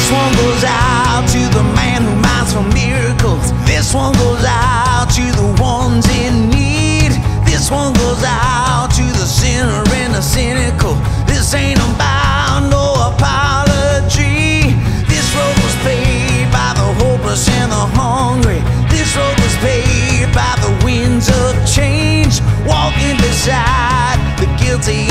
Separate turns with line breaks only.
This one goes out to the man who minds for miracles. This one goes out to the ones in need. This one goes out to the sinner and the cynical. This ain't about no apology. This road was paid by the hopeless and the hungry. This road was paid by the winds of change, walking beside the guilty